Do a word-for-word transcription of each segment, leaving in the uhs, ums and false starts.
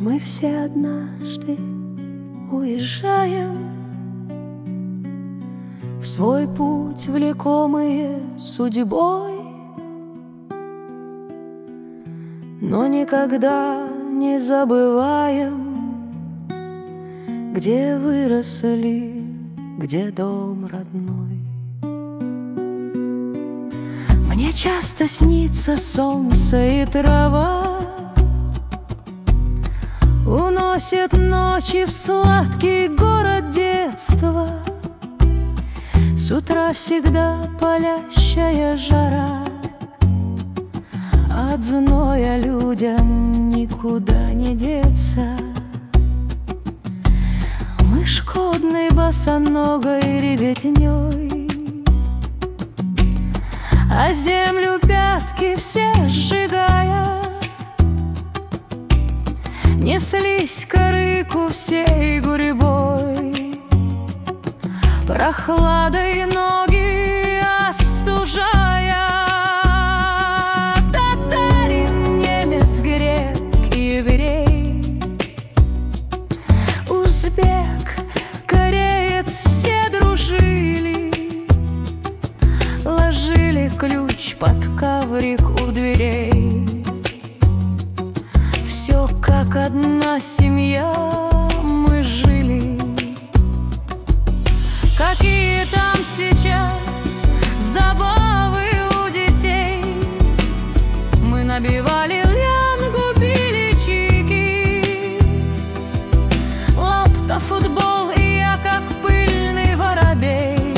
Мы все однажды уезжаем в свой путь, влекомые судьбой, но никогда не забываем, где выросли, где дом родной. Мне часто снится солнце и трава, уносит ночи в сладкий город детства. С утра всегда палящая жара, от зноя людям никуда не деться. Мы шкодной босоногой ребятней, а землю пятки все сжигая, неслись к рыку всей гурьбой, прохладой ноги остужая. Татарин, немец, грек и еврей, узбек, кореец, все дружили, ложили ключ под коврик у дверей. Все как одна семья мы жили. Какие там сейчас забавы у детей? Мы набивали лянгу, били чики, лапта, футбол, и я, как пыльный воробей,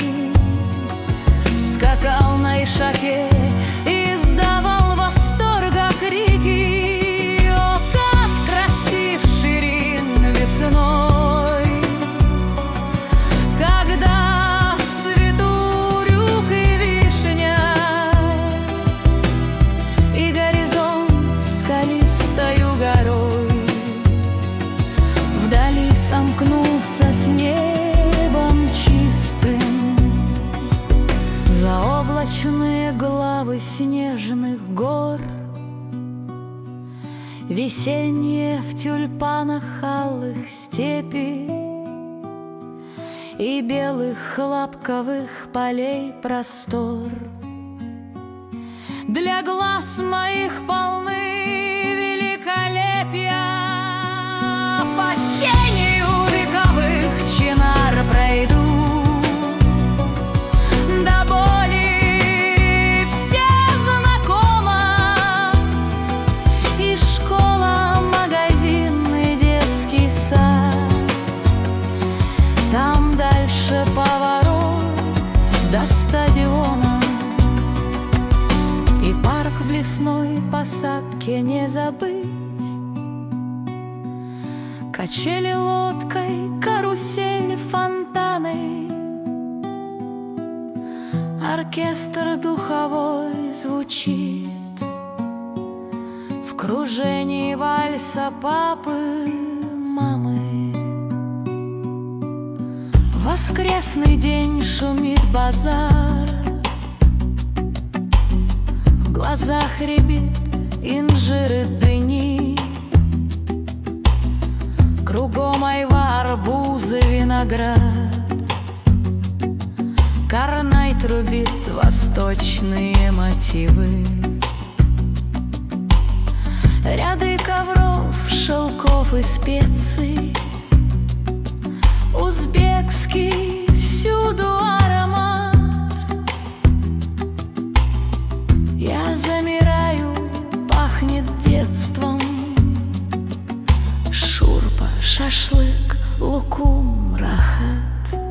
скакал на ишаке и издавал восторга крики. О, как красив Ширин весной, когда в цвету рюк и вишня, и горизонт скалистою горой вдали сомкнулся с небом чистым. Заоблачные главы снежных гор, весенние в тюльпанах алых степи и белых хлопковых полей простор, для глаз моих полны великолепия. Под тенью вековых чинар пройду, до боли все знакомо, и школа, магазин, и детский сад. Там дальше поворот до стадиона, и парк в лесной посадке не забыть. Качели лодкой, карусель фонтаны, оркестр духовой звучит в кружении вальса папы, мамы. Воскресный день, шумит базар, в глазах рябит инжир и дыни, кругом айва, арбузы, виноград. Карнай трубит восточные мотивы, ряды ковров, шелков и специй, узбекский всюду аромат. Я замираю, пахнет детством, шурпа, шашлык, лукум, рахат.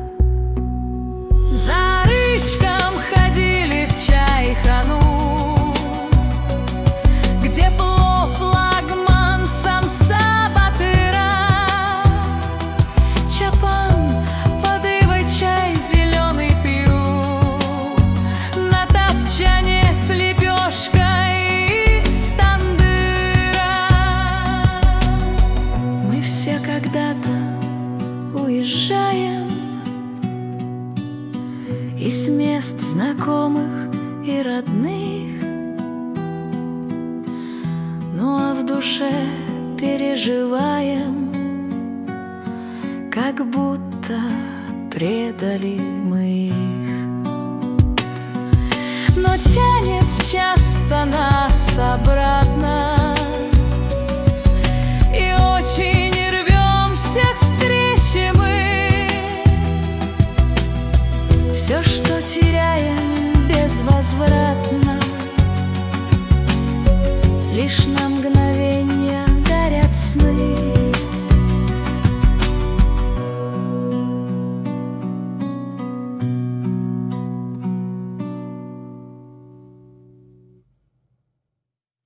За рычком ходили в чайхану, где плов, лагман, самса, батыра, чапан, под ивой чай зеленый пью, на топчане с лепешкой из тандыра. Мы все когда-то уезжаем из мест знакомых и родных, ну а в душе переживаем, как будто предали мы их. Но тянет часто нас обратно